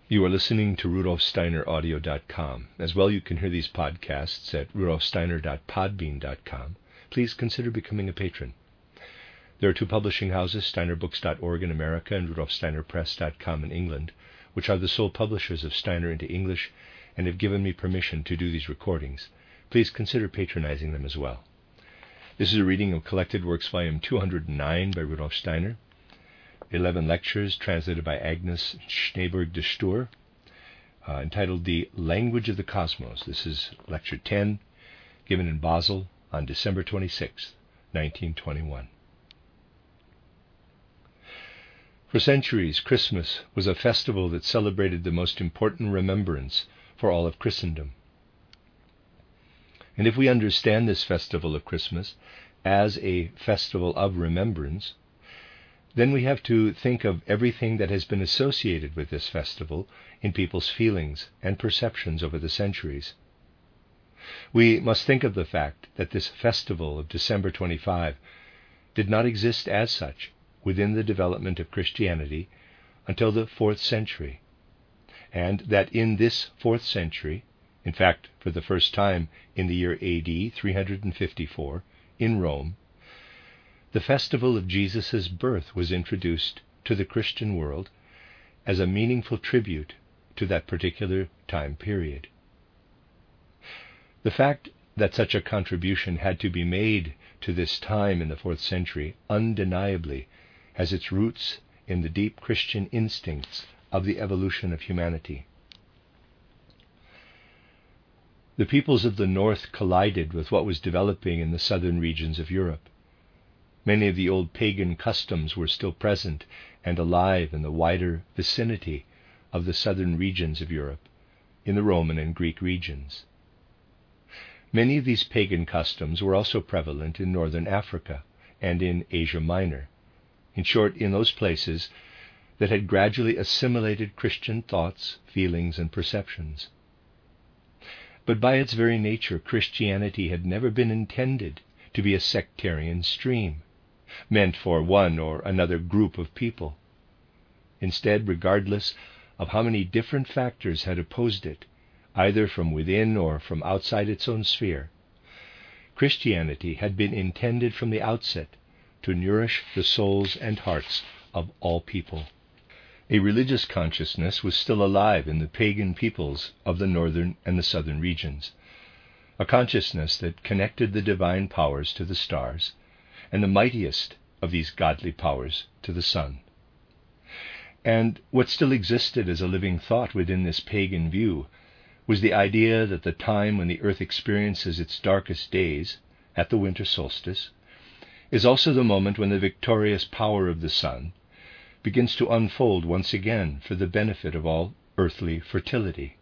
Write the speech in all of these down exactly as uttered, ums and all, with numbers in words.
You are listening to Rudolf Steiner Audio dot com. As well, you can hear these podcasts at Rudolf Steiner dot podbean dot com. Please consider becoming a patron. There are two publishing houses, Steiner Books dot org in America and Rudolf Steiner Press dot com in England, which are the sole publishers of Steiner into English and have given me permission to do these recordings. Please consider patronizing them as well. This is a reading of Collected Works, Volume two hundred nine by Rudolf Steiner. eleven lectures translated by Agnes Schneeberg de Stoor, uh, entitled The Language of the Cosmos. This is Lecture ten, given in Basel on December twenty-sixth, nineteen twenty-one. For centuries, Christmas was a festival that celebrated the most important remembrance for all of Christendom. And if we understand this festival of Christmas as a festival of remembrance, then we have to think of everything that has been associated with this festival in people's feelings and perceptions over the centuries. We must think of the fact that this festival of December twenty-fifth did not exist as such within the development of Christianity until the fourth century, and that in this fourth century, in fact, for the first time in the year A D three hundred fifty-four, in Rome, the festival of Jesus' birth was introduced to the Christian world as a meaningful tribute to that particular time period. The fact that such a contribution had to be made to this time in the fourth century undeniably has its roots in the deep Christian instincts of the evolution of humanity. The peoples of the north collided with what was developing in the southern regions of Europe. Many of the old pagan customs were still present and alive in the wider vicinity of the southern regions of Europe, in the Roman and Greek regions. Many of these pagan customs were also prevalent in northern Africa and in Asia Minor, in short, in those places that had gradually assimilated Christian thoughts, feelings, and perceptions. But by its very nature, Christianity had never been intended to be a sectarian stream, meant for one or another group of people. Instead, regardless of how many different factors had opposed it, either from within or from outside its own sphere, Christianity had been intended from the outset to nourish the souls and hearts of all people. A religious consciousness was still alive in the pagan peoples of the northern and the southern regions, a consciousness that connected the divine powers to the stars, and the mightiest of these godly powers to the sun. And what still existed as a living thought within this pagan view was the idea that the time when the earth experiences its darkest days, at the winter solstice, is also the moment when the victorious power of the sun begins to unfold once again for the benefit of all earthly fertility.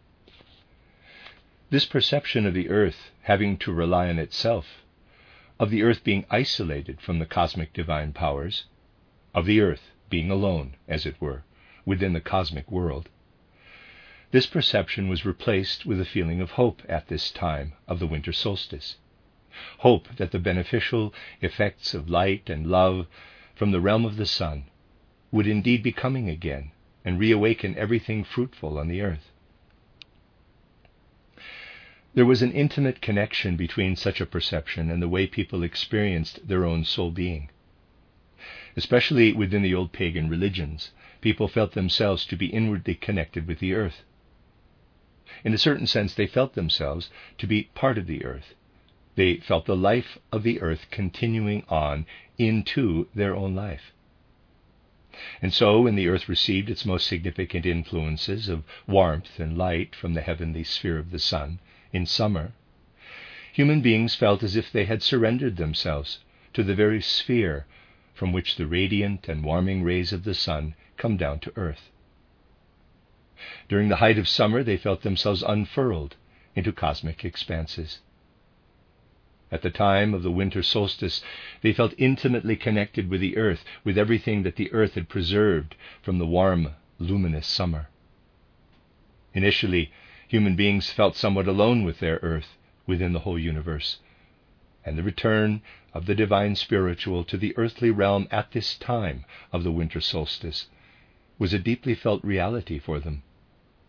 This perception of the earth having to rely on itself, of the earth being isolated from the cosmic divine powers, of the earth being alone, as it were, within the cosmic world, this perception was replaced with a feeling of hope at this time of the winter solstice. Hope that the beneficial effects of light and love from the realm of the sun would indeed be coming again and reawaken everything fruitful on the earth. There was an intimate connection between such a perception and the way people experienced their own soul being. Especially within the old pagan religions, people felt themselves to be inwardly connected with the earth. In a certain sense, they felt themselves to be part of the earth. They felt the life of the earth continuing on into their own life. And so, when the earth received its most significant influences of warmth and light from the heavenly sphere of the sun in summer, human beings felt as if they had surrendered themselves to the very sphere from which the radiant and warming rays of the sun come down to earth. During the height of summer, they felt themselves unfurled into cosmic expanses. At the time of the winter solstice, they felt intimately connected with the earth, with everything that the earth had preserved from the warm, luminous summer. Initially, human beings felt somewhat alone with their earth within the whole universe, and the return of the divine spiritual to the earthly realm at this time of the winter solstice was a deeply felt reality for them.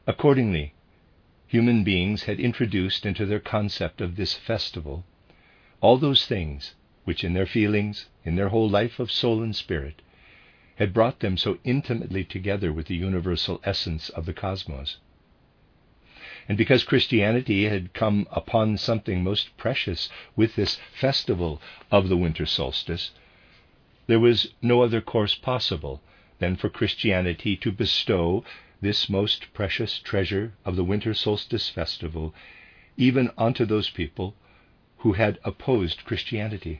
Accordingly, human beings had introduced into their concept of this festival all those things which in their feelings, in their whole life of soul and spirit, had brought them so intimately together with the universal essence of the cosmos. And because Christianity had come upon something most precious with this festival of the winter solstice, there was no other course possible than for Christianity to bestow this most precious treasure of the winter solstice festival even onto those people who had opposed Christianity.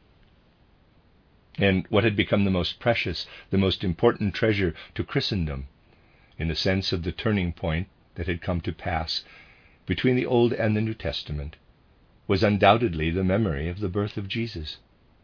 And what had become the most precious, the most important treasure to Christendom, in the sense of the turning point that had come to pass between the Old and the New Testament, was undoubtedly the memory of the birth of Jesus.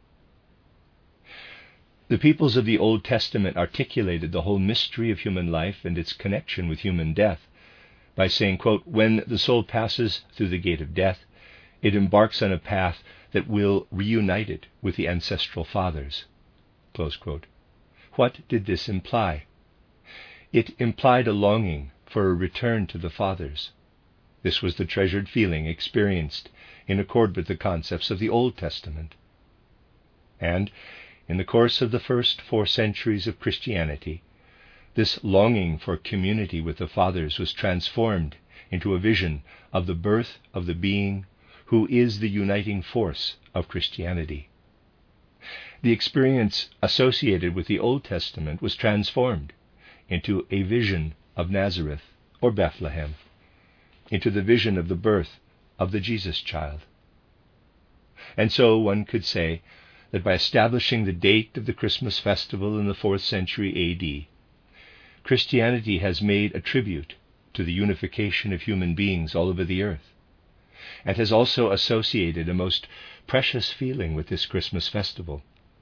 The peoples of the Old Testament articulated the whole mystery of human life and its connection with human death by saying, quote, "When the soul passes through the gate of death, it embarks on a path that will reunite it with the ancestral fathers." Close quote. What did this imply? It implied a longing for a return to the fathers. This was the treasured feeling experienced in accord with the concepts of the Old Testament. And in the course of the first four centuries of Christianity, this longing for community with the fathers was transformed into a vision of the birth of the being who is the uniting force of Christianity. The experience associated with the Old Testament was transformed into a vision of Nazareth or Bethlehem, into the vision of the birth of the Jesus child. And so one could say that by establishing the date of the Christmas festival in the fourth century A D, Christianity has made a tribute to the unification of human beings all over the earth, and has also associated a most precious feeling with this Christmas festival.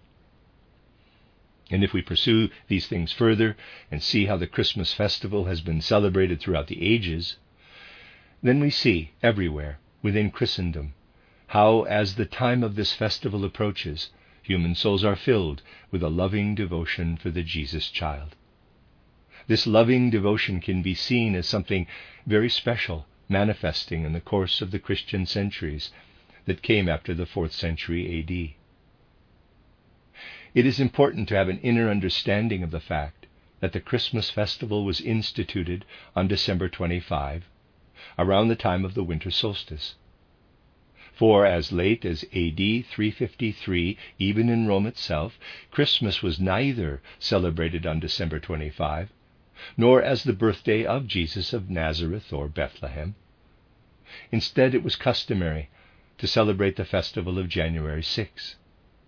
And if we pursue these things further and see how the Christmas festival has been celebrated throughout the ages, then we see everywhere within Christendom how, as the time of this festival approaches, human souls are filled with a loving devotion for the Jesus child. This loving devotion can be seen as something very special, manifesting in the course of the Christian centuries that came after the fourth century A D. It is important to have an inner understanding of the fact that the Christmas festival was instituted on December twenty-fifth, around the time of the winter solstice. For as late as A D three fifty-three, even in Rome itself, Christmas was neither celebrated on December twenty-fifth, nor as the birthday of Jesus of Nazareth or Bethlehem. Instead, it was customary to celebrate the festival of January sixth.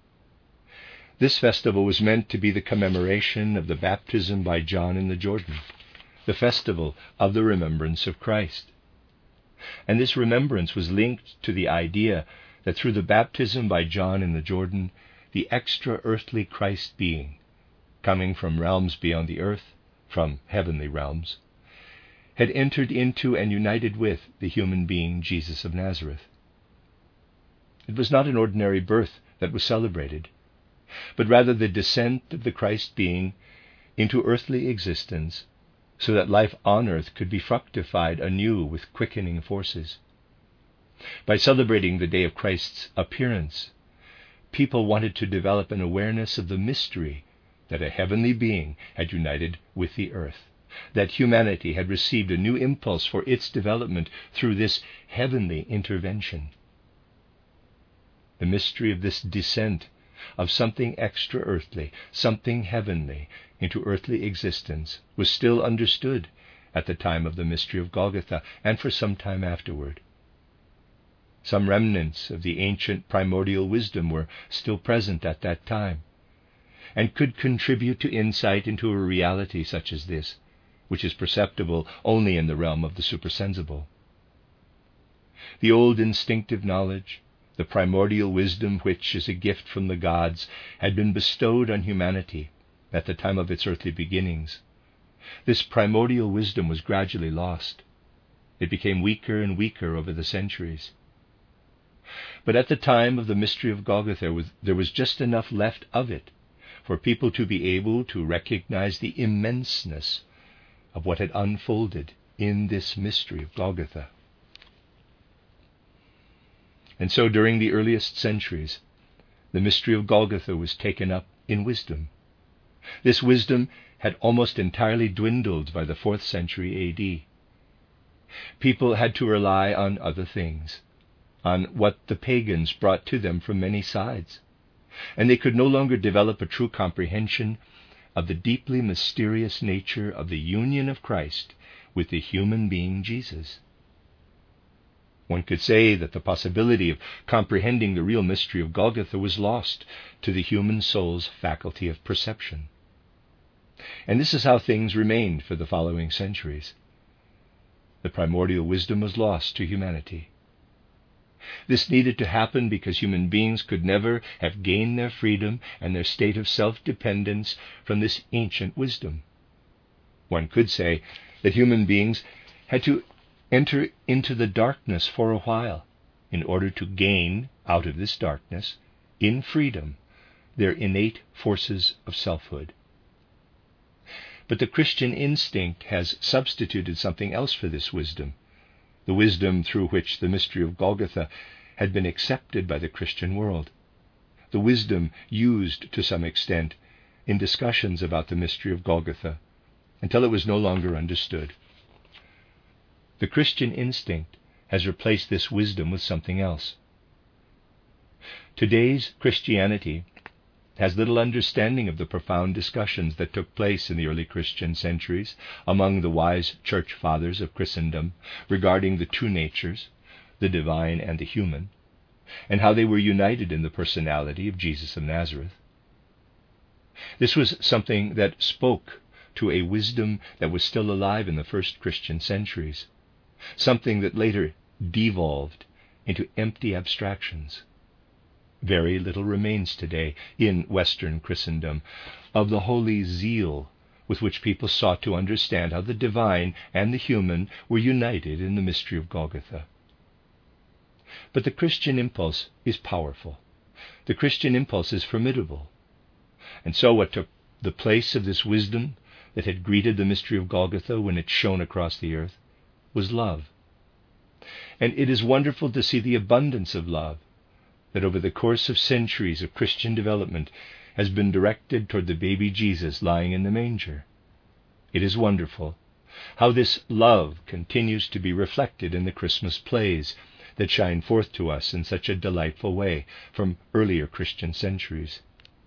This festival was meant to be the commemoration of the baptism by John in the Jordan, the festival of the remembrance of Christ. And this remembrance was linked to the idea that through the baptism by John in the Jordan, the extra-earthly Christ being, coming from realms beyond the earth, from heavenly realms, had entered into and united with the human being Jesus of Nazareth. It was not an ordinary birth that was celebrated, but rather the descent of the Christ being into earthly existence, so that life on earth could be fructified anew with quickening forces. By celebrating the day of Christ's appearance, people wanted to develop an awareness of the mystery that a heavenly being had united with the earth, that humanity had received a new impulse for its development through this heavenly intervention. The mystery of this descent of something extra-earthly, something heavenly, into earthly existence was still understood at the time of the mystery of Golgotha and for some time afterward. Some remnants of the ancient primordial wisdom were still present at that time and could contribute to insight into a reality such as this, which is perceptible only in the realm of the supersensible. The old instinctive knowledge, the primordial wisdom which, as a gift from the gods, had been bestowed on humanity at the time of its earthly beginnings. This primordial wisdom was gradually lost. It became weaker and weaker over the centuries. But at the time of the mystery of Golgotha, there was, there was just enough left of it for people to be able to recognize the immenseness of what had unfolded in this mystery of Golgotha. And so during the earliest centuries, the mystery of Golgotha was taken up in wisdom. This wisdom had almost entirely dwindled by the fourth century A D. People had to rely on other things, on what the pagans brought to them from many sides, and they could no longer develop a true comprehension of the deeply mysterious nature of the union of Christ with the human being Jesus. One could say that the possibility of comprehending the real mystery of Golgotha was lost to the human soul's faculty of perception. And this is how things remained for the following centuries. The primordial wisdom was lost to humanity. This needed to happen because human beings could never have gained their freedom and their state of self-dependence from this ancient wisdom. One could say that human beings had to enter into the darkness for a while in order to gain, out of this darkness, in freedom, their innate forces of selfhood. But the Christian instinct has substituted something else for this wisdom, the wisdom through which the mystery of Golgotha had been accepted by the Christian world, the wisdom used to some extent in discussions about the mystery of Golgotha until it was no longer understood. The Christian instinct has replaced this wisdom with something else. Today's Christianity has little understanding of the profound discussions that took place in the early Christian centuries among the wise church fathers of Christendom regarding the two natures, the divine and the human, and how they were united in the personality of Jesus of Nazareth. This was something that spoke to a wisdom that was still alive in the first Christian centuries, something that later devolved into empty abstractions. Very little remains today in Western Christendom of the holy zeal with which people sought to understand how the divine and the human were united in the mystery of Golgotha. But the Christian impulse is powerful. The Christian impulse is formidable. And so what took the place of this wisdom that had greeted the mystery of Golgotha when it shone across the earth was love. And it is wonderful to see the abundance of love that over the course of centuries of Christian development has been directed toward the baby Jesus lying in the manger. It is wonderful how this love continues to be reflected in the Christmas plays that shine forth to us in such a delightful way from earlier Christian centuries.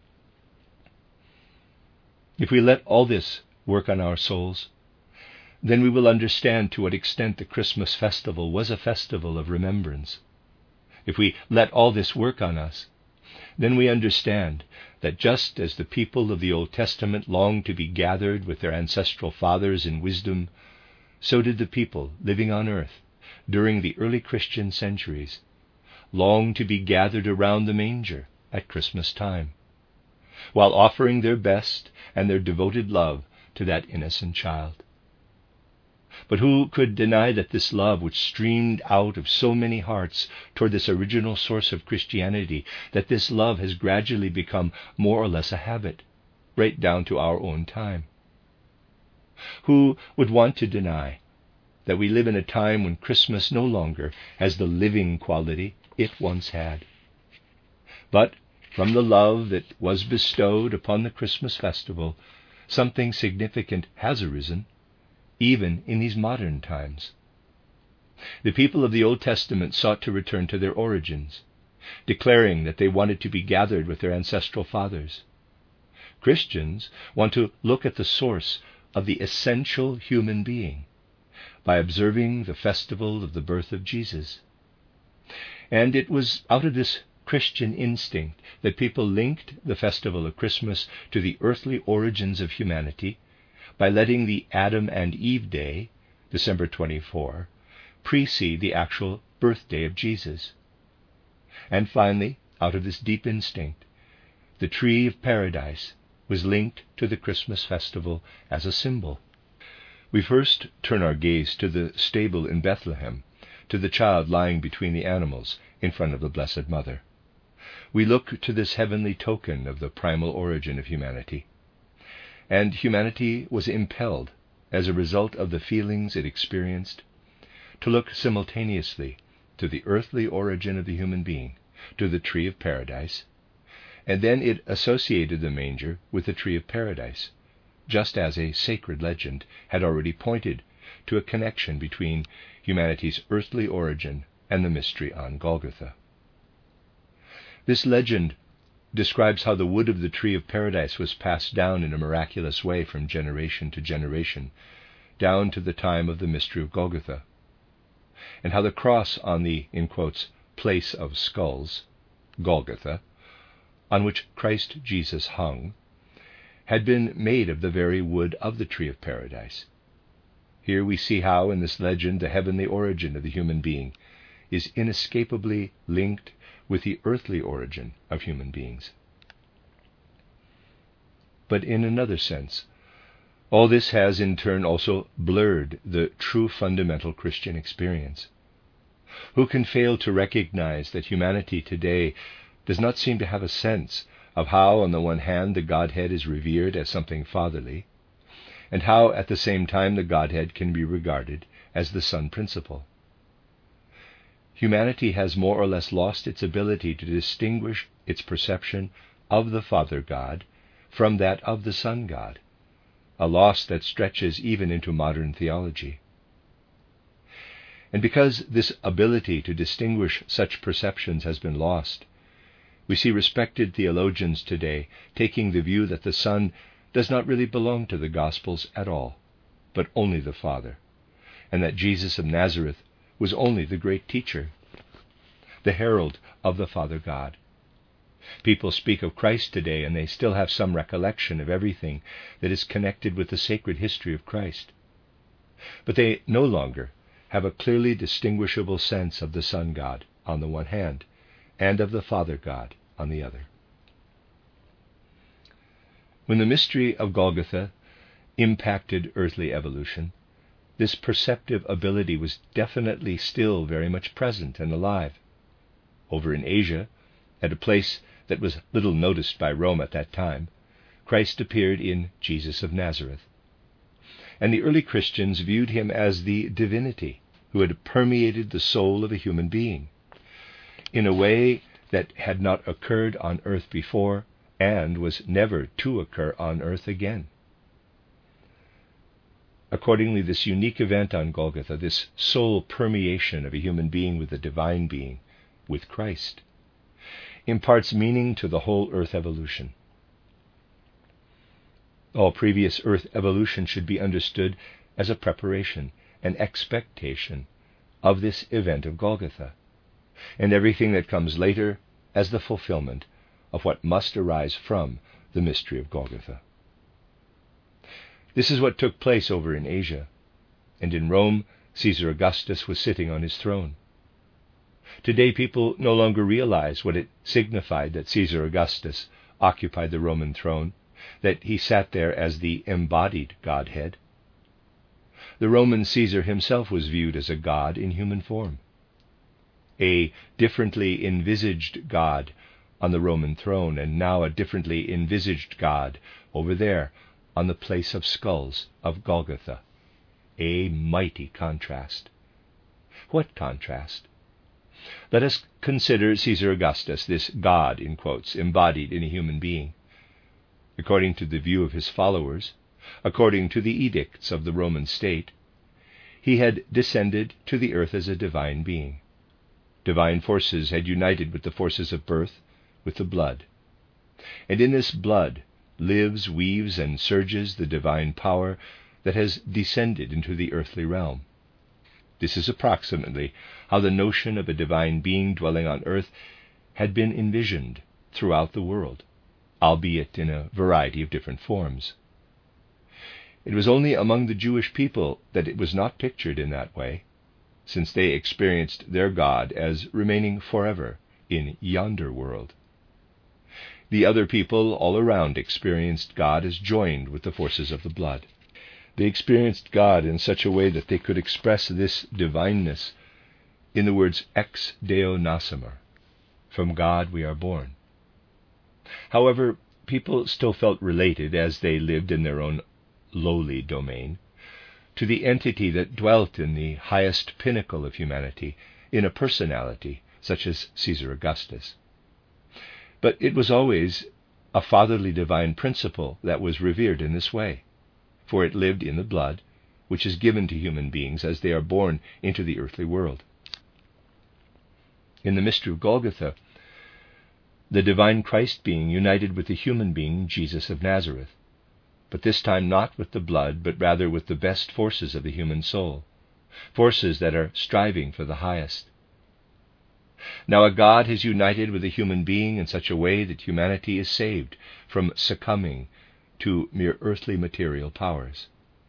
If we let all this work on our souls, then we will understand to what extent the Christmas festival was a festival of remembrance. If we let all this work on us, then we understand that just as the people of the Old Testament longed to be gathered with their ancestral fathers in wisdom, so did the people living on earth during the early Christian centuries long to be gathered around the manger at Christmas time, while offering their best and their devoted love to that innocent child. But who could deny that this love which streamed out of so many hearts toward this original source of Christianity, that this love has gradually become more or less a habit, right down to our own time? Who would want to deny that we live in a time when Christmas no longer has the living quality it once had? But from the love that was bestowed upon the Christmas festival, something significant has arisen, even in these modern times. The people of the Old Testament sought to return to their origins, declaring that they wanted to be gathered with their ancestral fathers. Christians want to look at the source of the essential human being by observing the festival of the birth of Jesus. And it was out of this Christian instinct that people linked the festival of Christmas to the earthly origins of humanity by letting the Adam and Eve Day, December twenty-fourth, precede the actual birthday of Jesus. And finally, out of this deep instinct, the tree of paradise was linked to the Christmas festival as a symbol. We first turn our gaze to the stable in Bethlehem, to the child lying between the animals in front of the Blessed Mother. We look to this heavenly token of the primal origin of humanity. And humanity was impelled as a result of the feelings it experienced, to look simultaneously to the earthly origin of the human being, to the tree of paradise, and then it associated the manger with the tree of paradise, just as a sacred legend had already pointed to a connection between humanity's earthly origin and the mystery on Golgotha. This legend describes how the wood of the tree of paradise was passed down in a miraculous way from generation to generation, down to the time of the mystery of Golgotha, and how the cross on the, in quotes, place of skulls, Golgotha, on which Christ Jesus hung, had been made of the very wood of the tree of paradise. Here we see how, in this legend, the heavenly origin of the human being is inescapably linked with the earthly origin of human beings. But in another sense, all this has in turn also blurred the true fundamental Christian experience. Who can fail to recognize that humanity today does not seem to have a sense of how, on the one hand, the Godhead is revered as something fatherly, and how, at the same time, the Godhead can be regarded as the Son principle? Humanity has more or less lost its ability to distinguish its perception of the Father God from that of the Son God, a loss that stretches even into modern theology. And because this ability to distinguish such perceptions has been lost, we see respected theologians today taking the view that the Son does not really belong to the Gospels at all, but only the Father, and that Jesus of Nazareth was only the great teacher, the herald of the Father God. People speak of Christ today, and they still have some recollection of everything that is connected with the sacred history of Christ. But they no longer have a clearly distinguishable sense of the Son God on the one hand, and of the Father God on the other. When the mystery of Golgotha impacted earthly evolution, this perceptive ability was definitely still very much present and alive. Over in Asia, at a place that was little noticed by Rome at that time, Christ appeared in Jesus of Nazareth. And the early Christians viewed him as the divinity who had permeated the soul of a human being in a way that had not occurred on earth before and was never to occur on earth again. Accordingly, this unique event on Golgotha, this soul permeation of a human being with a divine being, with Christ, imparts meaning to the whole earth evolution. All previous earth evolution should be understood as a preparation, an expectation of this event of Golgotha, and everything that comes later as the fulfillment of what must arise from the mystery of Golgotha. This is what took place over in Asia, and in Rome, Caesar Augustus was sitting on his throne. Today people no longer realize what it signified that Caesar Augustus occupied the Roman throne, that he sat there as the embodied Godhead. The Roman Caesar himself was viewed as a god in human form, a differently envisaged God on the Roman throne, and now a differently envisaged God over there on the place of skulls of Golgotha. A mighty contrast. What contrast? Let us consider Caesar Augustus, this God, in quotes, embodied in a human being. According to the view of his followers, according to the edicts of the Roman state, he had descended to the earth as a divine being. Divine forces had united with the forces of birth, with the blood. And in this blood lives, weaves, and surges the divine power that has descended into the earthly realm. This is approximately how the notion of a divine being dwelling on earth had been envisioned throughout the world, albeit in a variety of different forms. It was only among the Jewish people that it was not pictured in that way, since they experienced their God as remaining forever in yonder world. The other people all around experienced God as joined with the forces of the blood. They experienced God in such a way that they could express this divineness in the words ex Deo nascitur, from God we are born. However, people still felt related as they lived in their own lowly domain to the entity that dwelt in the highest pinnacle of humanity, in a personality such as Caesar Augustus. But it was always a fatherly divine principle that was revered in this way, for it lived in the blood which is given to human beings as they are born into the earthly world. In the mystery of Golgotha, the divine Christ being united with the human being Jesus of Nazareth, but this time not with the blood, but rather with the best forces of the human soul, forces that are striving for the highest. Now a God has united with a human being in such a way that humanity is saved from succumbing to mere earthly material powers.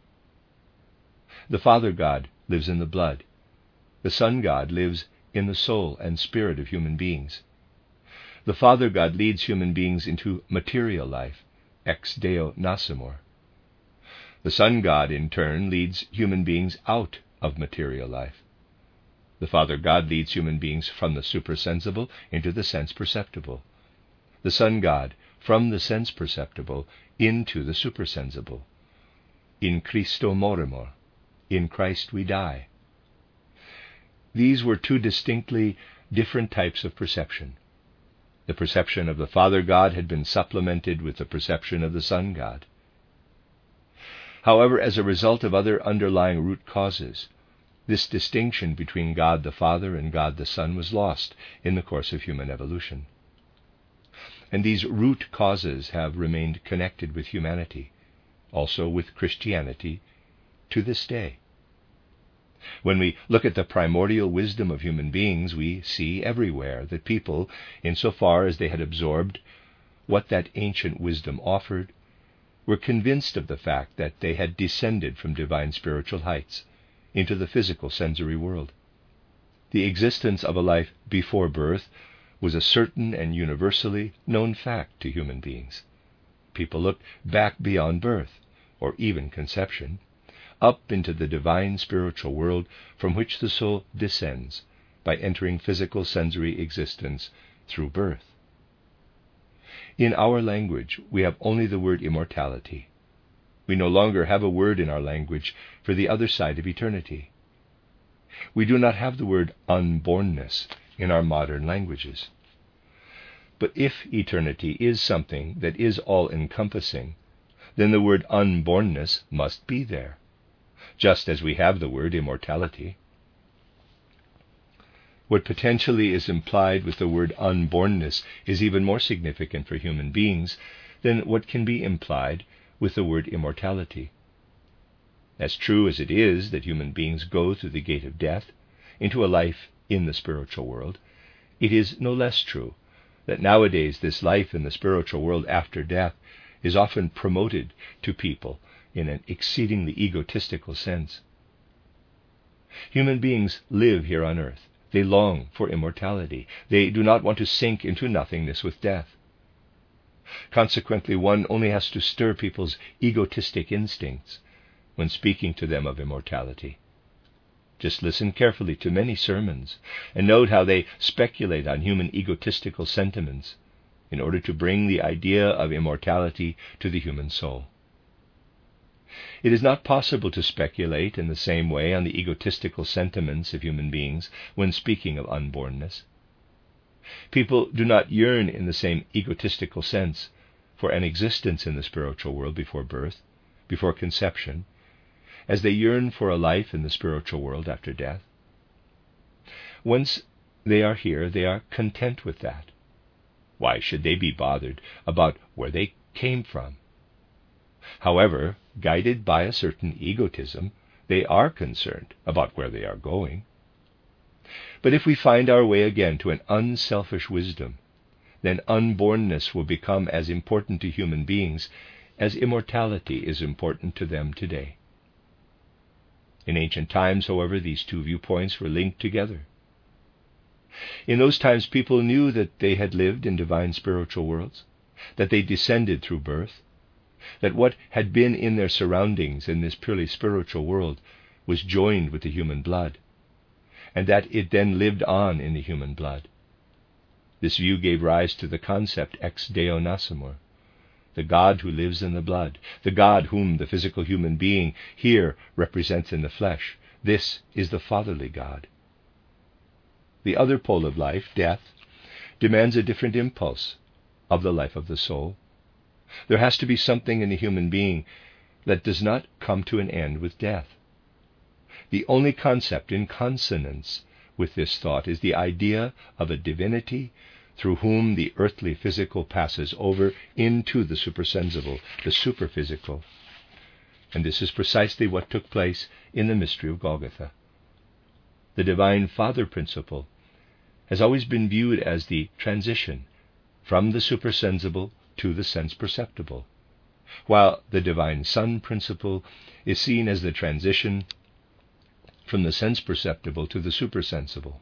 The Father God lives in the blood. The Son God lives in the soul and spirit of human beings. The Father God leads human beings into material life, ex Deo nascimur. The Son God, in turn, leads human beings out of material life. The Father God leads human beings from the supersensible into the sense-perceptible. The Son God from the sense-perceptible into the supersensible. In Christo morimur. In Christ we die. These were two distinctly different types of perception. The perception of the Father God had been supplemented with the perception of the Son God. However, as a result of other underlying root causes, this distinction between God the Father and God the Son was lost in the course of human evolution. And these root causes have remained connected with humanity, also with Christianity, to this day. When we look at the primordial wisdom of human beings, we see everywhere that people, insofar as they had absorbed what that ancient wisdom offered, were convinced of the fact that they had descended from divine spiritual heights into the physical sensory world. The existence of a life before birth was a certain and universally known fact to human beings. People looked back beyond birth, or even conception, up into the divine spiritual world from which the soul descends by entering physical sensory existence through birth. In our language, we have only the word immortality. We no longer have a word in our language for the other side of eternity. We do not have the word unbornness in our modern languages. But if eternity is something that is all-encompassing, then the word unbornness must be there, just as we have the word immortality. What potentially is implied with the word unbornness is even more significant for human beings than what can be implied with the word immortality. As true as it is that human beings go through the gate of death into a life in the spiritual world, it is no less true that nowadays this life in the spiritual world after death is often promoted to people in an exceedingly egotistical sense. Human beings live here on earth. They long for immortality. They do not want to sink into nothingness with death. Consequently, one only has to stir people's egotistic instincts when speaking to them of immortality. Just listen carefully to many sermons and note how they speculate on human egotistical sentiments in order to bring the idea of immortality to the human soul. It is not possible to speculate in the same way on the egotistical sentiments of human beings when speaking of unbornness. People do not yearn in the same egotistical sense for an existence in the spiritual world before birth, before conception, as they yearn for a life in the spiritual world after death. Once they are here, they are content with that. Why should they be bothered about where they came from? However, guided by a certain egotism, they are concerned about where they are going. But if we find our way again to an unselfish wisdom, then unbornness will become as important to human beings as immortality is important to them today. In ancient times, however, these two viewpoints were linked together. In those times, people knew that they had lived in divine spiritual worlds, that they descended through birth, that what had been in their surroundings in this purely spiritual world was joined with the human blood, and that it then lived on in the human blood. This view gave rise to the concept ex Deo nascimur, the God who lives in the blood, the God whom the physical human being here represents in the flesh. This is the fatherly God. The other pole of life, death, demands a different impulse of the life of the soul. There has to be something in the human being that does not come to an end with death. The only concept in consonance with this thought is the idea of a divinity through whom the earthly physical passes over into the supersensible, the superphysical. And this is precisely what took place in the mystery of Golgotha. The Divine Father principle has always been viewed as the transition from the supersensible to the sense-perceptible, while the Divine Son principle is seen as the transition from the sense-perceptible to the supersensible.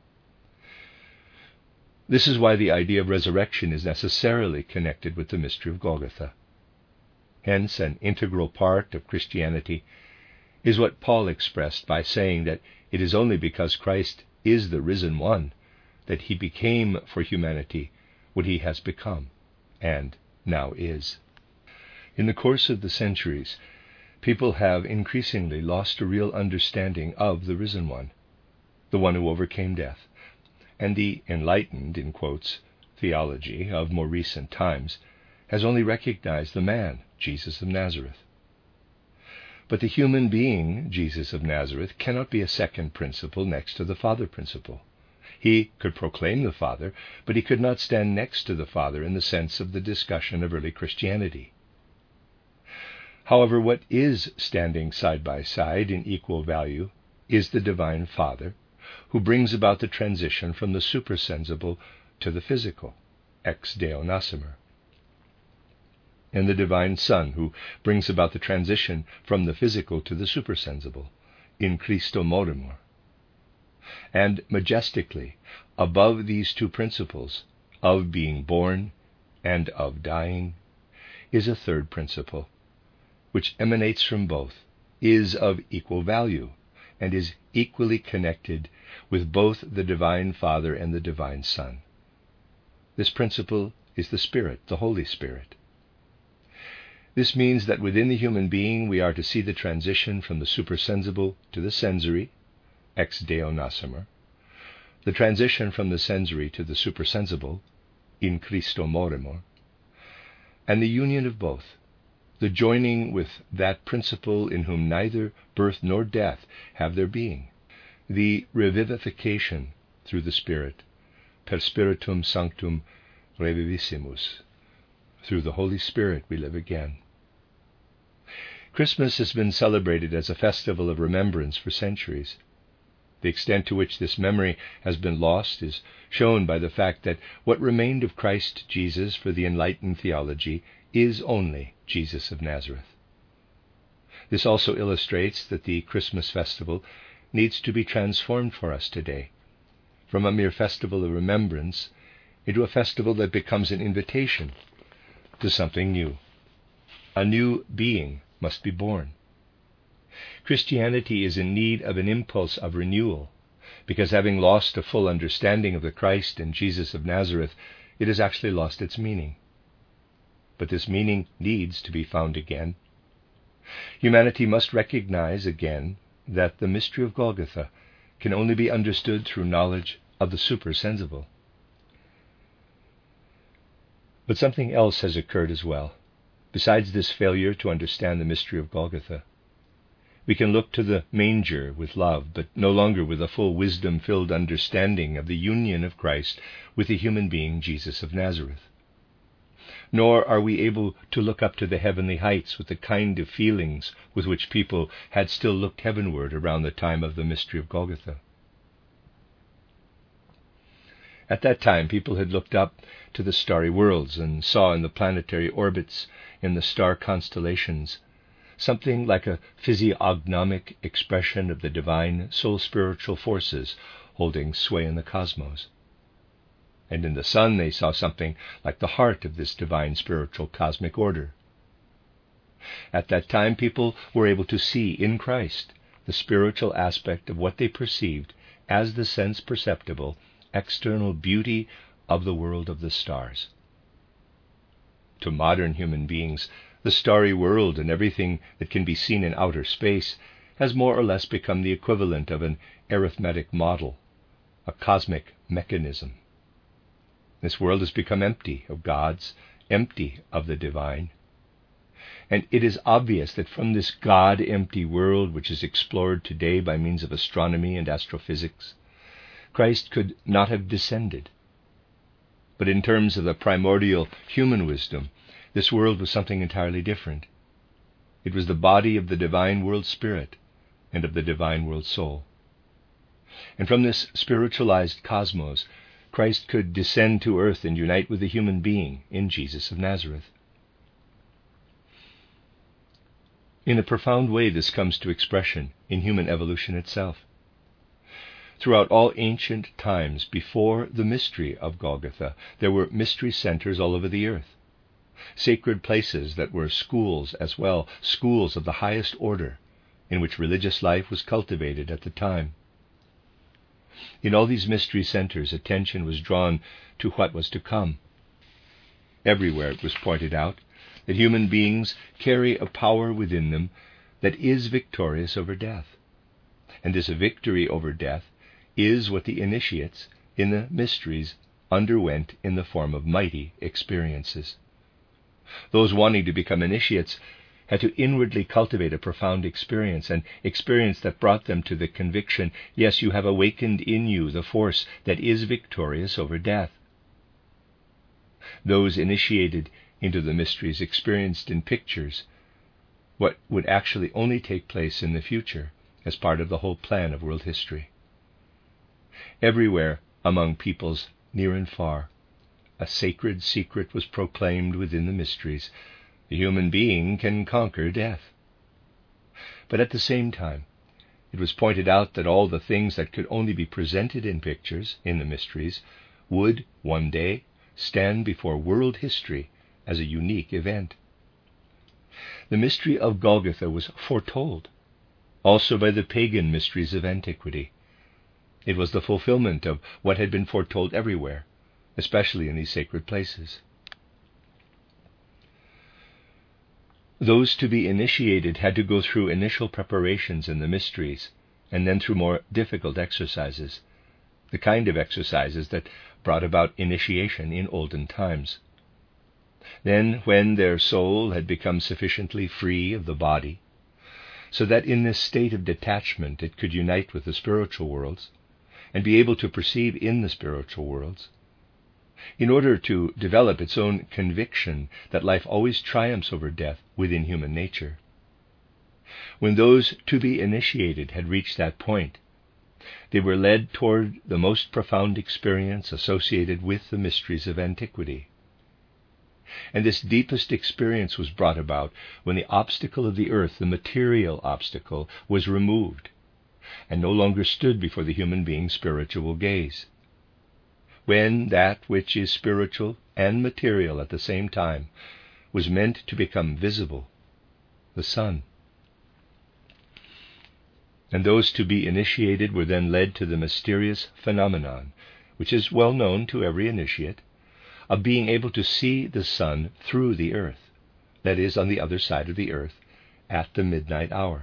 This is why the idea of resurrection is necessarily connected with the mystery of Golgotha. Hence, an integral part of Christianity is what Paul expressed by saying that it is only because Christ is the risen one that he became for humanity what he has become, and now is. In the course of the centuries, people have increasingly lost a real understanding of the risen one, the one who overcame death, and the enlightened, in quotes, theology of more recent times has only recognized the man, Jesus of Nazareth. But the human being, Jesus of Nazareth, cannot be a second principle next to the Father principle. He could proclaim the Father, but he could not stand next to the Father in the sense of the discussion of early Christianity. However, what is standing side by side in equal value is the Divine Father, who brings about the transition from the supersensible to the physical, ex Deo Nascimer, and the Divine Son, who brings about the transition from the physical to the supersensible, in Christo Morimur. And majestically, above these two principles, of being born and of dying, is a third principle, which emanates from both, is of equal value, and is equally connected with both the Divine Father and the Divine Son. This principle is the Spirit, the Holy Spirit. This means that within the human being we are to see the transition from the supersensible to the sensory, ex Deo Nascimer, the transition from the sensory to the supersensible, in Christo Morimur, and the union of both, the joining with that principle in whom neither birth nor death have their being, the revivification through the Spirit, per Spiritum Sanctum revivissimus. Through the Holy Spirit we live again. Christmas has been celebrated as a festival of remembrance for centuries. The extent to which this memory has been lost is shown by the fact that what remained of Christ Jesus for the enlightened theology is only Jesus of Nazareth. This also illustrates that the Christmas festival needs to be transformed for us today, from a mere festival of remembrance into a festival that becomes an invitation to something new. A new being must be born. Christianity is in need of an impulse of renewal, because having lost a full understanding of the Christ and Jesus of Nazareth, it has actually lost its meaning. But this meaning needs to be found again. Humanity must recognize again that the mystery of Golgotha can only be understood through knowledge of the supersensible. But something else has occurred as well. Besides this failure to understand the mystery of Golgotha, we can look to the manger with love, but no longer with a full wisdom-filled understanding of the union of Christ with the human being Jesus of Nazareth. Nor are we able to look up to the heavenly heights with the kind of feelings with which people had still looked heavenward around the time of the mystery of Golgotha. At that time, people had looked up to the starry worlds and saw in the planetary orbits, in the star constellations, something like a physiognomic expression of the divine soul-spiritual forces holding sway in the cosmos. And in the sun they saw something like the heart of this divine spiritual cosmic order. At that time, people were able to see in Christ the spiritual aspect of what they perceived as the sense-perceptible external beauty of the world of the stars. To modern human beings, the starry world and everything that can be seen in outer space has more or less become the equivalent of an arithmetic model, a cosmic mechanism. This world has become empty of gods, empty of the divine. And it is obvious that from this God-empty world, which is explored today by means of astronomy and astrophysics, Christ could not have descended. But in terms of the primordial human wisdom, this world was something entirely different. It was the body of the divine world spirit and of the divine world soul. And from this spiritualized cosmos, Christ could descend to earth and unite with a human being in Jesus of Nazareth. In a profound way, this comes to expression in human evolution itself. Throughout all ancient times before the mystery of Golgotha, there were mystery centers all over the earth. Sacred places that were schools as well, schools of the highest order, in which religious life was cultivated at the time. In all these mystery centers, attention was drawn to what was to come. Everywhere it was pointed out that human beings carry a power within them that is victorious over death. And this victory over death is what the initiates in the mysteries underwent in the form of mighty experiences. Those wanting to become initiates had to inwardly cultivate a profound experience, an experience that brought them to the conviction, yes, you have awakened in you the force that is victorious over death. Those initiated into the mysteries experienced in pictures what would actually only take place in the future as part of the whole plan of world history. Everywhere among peoples near and far, a sacred secret was proclaimed within the mysteries. The human being can conquer death. But at the same time, it was pointed out that all the things that could only be presented in pictures in the mysteries would, one day, stand before world history as a unique event. The mystery of Golgotha was foretold also by the pagan mysteries of antiquity. It was the fulfillment of what had been foretold everywhere, especially in these sacred places. Those to be initiated had to go through initial preparations in the mysteries, and then through more difficult exercises, the kind of exercises that brought about initiation in olden times. Then, when their soul had become sufficiently free of the body, so that in this state of detachment it could unite with the spiritual worlds, and be able to perceive in the spiritual worlds, in order to develop its own conviction that life always triumphs over death within human nature. When those to be initiated had reached that point, they were led toward the most profound experience associated with the mysteries of antiquity. And this deepest experience was brought about when the obstacle of the earth, the material obstacle, was removed, and no longer stood before the human being's spiritual gaze. When that which is spiritual and material at the same time was meant to become visible, the sun. And those to be initiated were then led to the mysterious phenomenon, which is well known to every initiate, of being able to see the sun through the earth, that is, on the other side of the earth, at the midnight hour.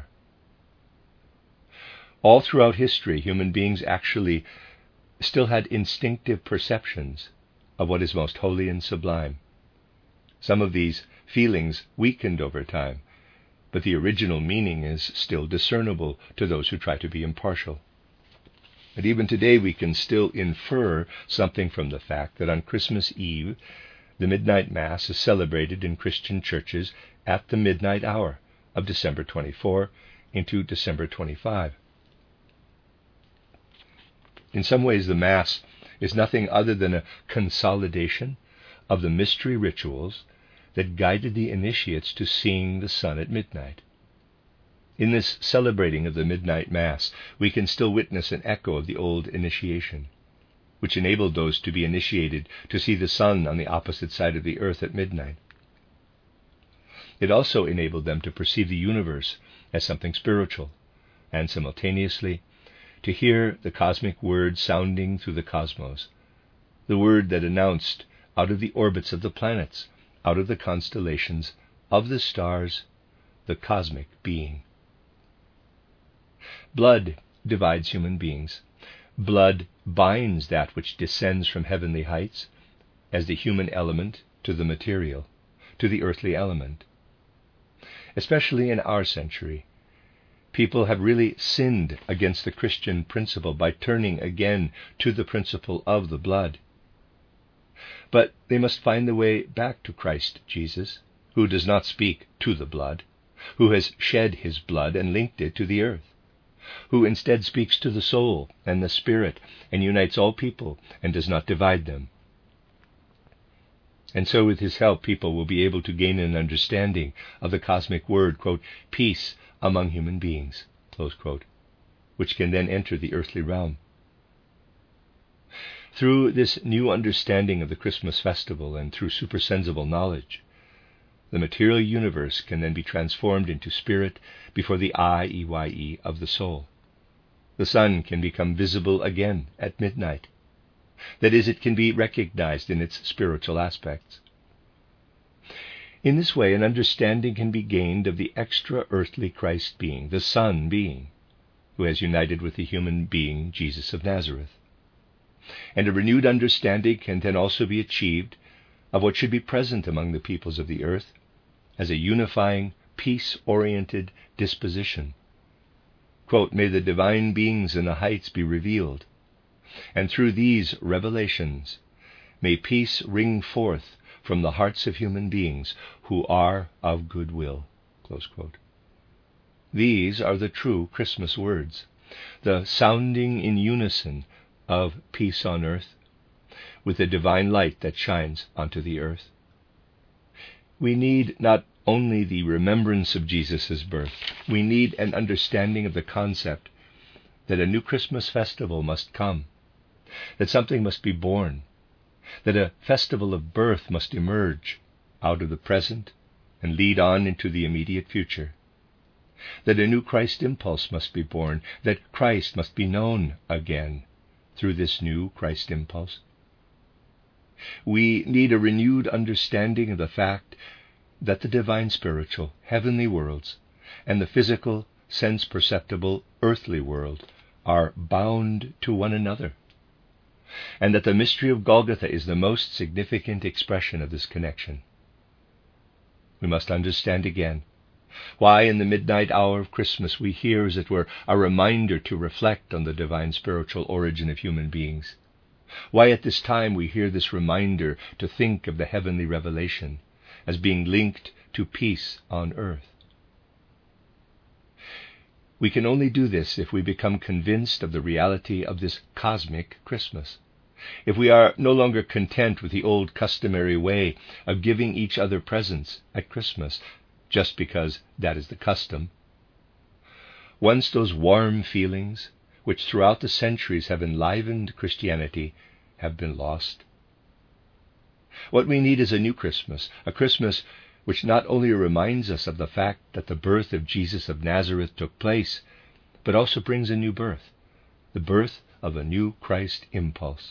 All throughout history, human beings actually still had instinctive perceptions of what is most holy and sublime. Some of these feelings weakened over time, but the original meaning is still discernible to those who try to be impartial. But even today we can still infer something from the fact that on Christmas Eve, the midnight Mass is celebrated in Christian churches at the midnight hour of December twenty-fourth into December twenty-fifth. In some ways, the Mass is nothing other than a consolidation of the mystery rituals that guided the initiates to seeing the sun at midnight. In this celebrating of the midnight Mass, we can still witness an echo of the old initiation, which enabled those to be initiated to see the sun on the opposite side of the earth at midnight. It also enabled them to perceive the universe as something spiritual, and simultaneously to hear the cosmic word sounding through the cosmos, the word that announced out of the orbits of the planets, out of the constellations of the stars, the cosmic being. Blood divides human beings. Blood binds that which descends from heavenly heights as the human element to the material, to the earthly element. Especially in our century, people have really sinned against the Christian principle by turning again to the principle of the blood. But they must find the way back to Christ Jesus, who does not speak to the blood, who has shed his blood and linked it to the earth, who instead speaks to the soul and the spirit and unites all people and does not divide them. And so with his help, people will be able to gain an understanding of the cosmic word, quote, peace among human beings, close quote, which can then enter the earthly realm. Through this new understanding of the Christmas festival and through supersensible knowledge, the material universe can then be transformed into spirit before the eye, E Y E, of the soul. The sun can become visible again at midnight. That is, it can be recognized in its spiritual aspects. In this way, an understanding can be gained of the extra-earthly Christ being, the Son being, who has united with the human being, Jesus of Nazareth. And a renewed understanding can then also be achieved of what should be present among the peoples of the earth as a unifying, peace-oriented disposition. Quote, may the divine beings in the heights be revealed, and through these revelations may peace ring forth from the hearts of human beings who are of good will. Close quote. These are the true Christmas words, the sounding in unison of peace on earth, with the divine light that shines onto the earth. We need not only the remembrance of Jesus' birth, we need an understanding of the concept that a new Christmas festival must come, that something must be born, that a festival of birth must emerge out of the present and lead on into the immediate future, that a new Christ impulse must be born, that Christ must be known again through this new Christ impulse. We need a renewed understanding of the fact that the divine spiritual, heavenly worlds and the physical, sense-perceptible, earthly world are bound to one another, and that the mystery of Golgotha is the most significant expression of this connection. We must understand again why in the midnight hour of Christmas we hear, as it were, a reminder to reflect on the divine spiritual origin of human beings. Why at this time we hear this reminder to think of the heavenly revelation as being linked to peace on earth. We can only do this if we become convinced of the reality of this cosmic Christmas. If we are no longer content with the old customary way of giving each other presents at Christmas, just because that is the custom. Once those warm feelings, which throughout the centuries have enlivened Christianity, have been lost. What we need is a new Christmas, a Christmas which not only reminds us of the fact that the birth of Jesus of Nazareth took place, but also brings a new birth, the birth of a new Christ impulse.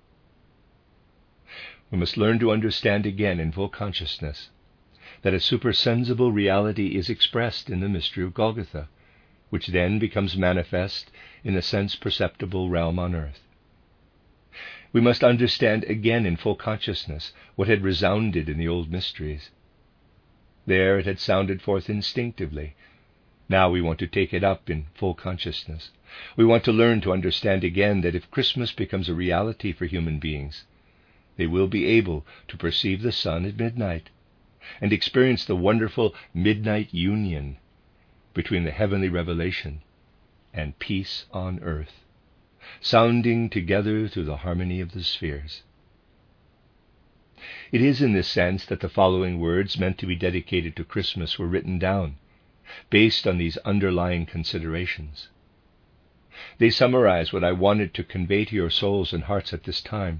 We must learn to understand again in full consciousness that a supersensible reality is expressed in the mystery of Golgotha, which then becomes manifest in the sense-perceptible realm on earth. We must understand again in full consciousness what had resounded in the old mysteries. There it had sounded forth instinctively. Now we want to take it up in full consciousness. We want to learn to understand again that if Christmas becomes a reality for human beings, they will be able to perceive the sun at midnight and experience the wonderful midnight union between the heavenly revelation and peace on earth, sounding together through the harmony of the spheres. It is in this sense that the following words, meant to be dedicated to Christmas, were written down, based on these underlying considerations. They summarize what I wanted to convey to your souls and hearts at this time.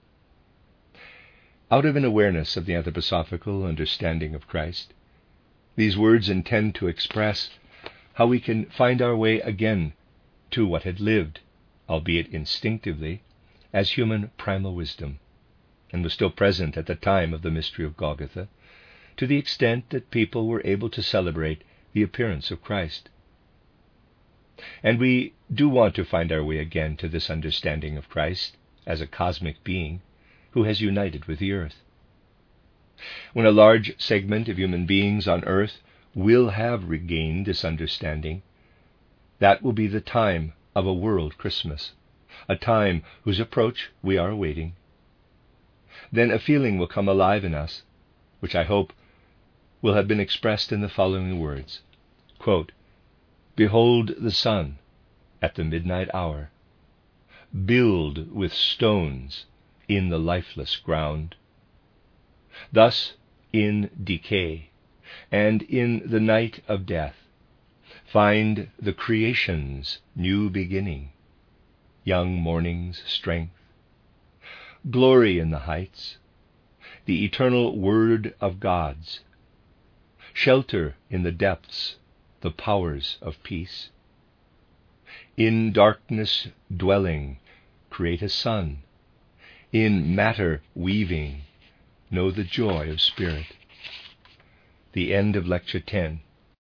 Out of an awareness of the anthroposophical understanding of Christ, these words intend to express how we can find our way again to what had lived, albeit instinctively, as human primal wisdom, and was still present at the time of the mystery of Golgotha, to the extent that people were able to celebrate the appearance of Christ. And we do want to find our way again to this understanding of Christ as a cosmic being who has united with the earth. When a large segment of human beings on earth will have regained this understanding, that will be the time of a world Christmas, a time whose approach we are awaiting. Then a feeling will come alive in us, which I hope will have been expressed in the following words, quote, "Behold the sun at the midnight hour, build with stones in the lifeless ground. Thus in decay and in the night of death find the creation's new beginning, young morning's strength, glory in the heights, the eternal word of God's, shelter in the depths, the powers of peace. In darkness dwelling, create a sun. In matter weaving, know the joy of spirit." The end of Lecture ten.